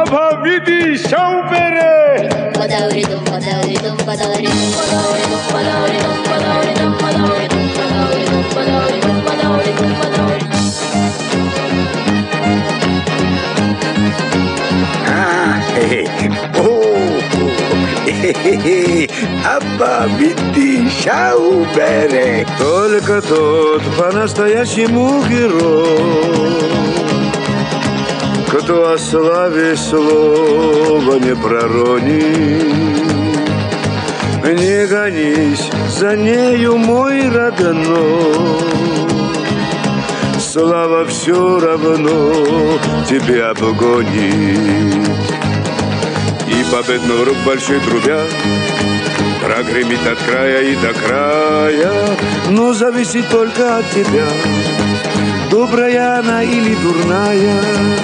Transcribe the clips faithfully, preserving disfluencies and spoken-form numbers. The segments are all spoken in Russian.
Aba vidi shaupere. Aba vidi shaupere. Только тот по-настоящему герой, кто о славе слова не проронит. Не гонись за нею, мой родной, слава все равно тебе обгонит. И победный рук большой трубя прогремит от края и до края, но зависит только от тебя, добрая она или дурная.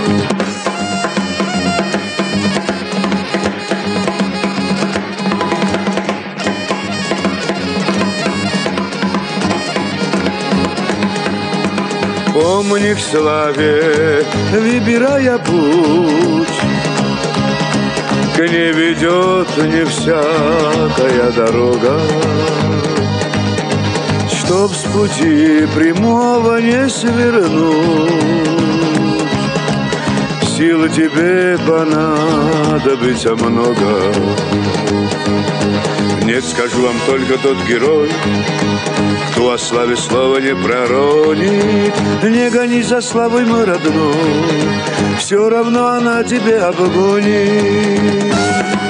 Помни к славе, выбирая путь, к ней ведет не всякая дорога. Чтоб с пути прямого не свернуть, сил тебе понадобится много. Нет, скажу вам, только тот герой, кто о славе слова не проронит. Не гони за славой, мой родной, все равно она тебя обгонит.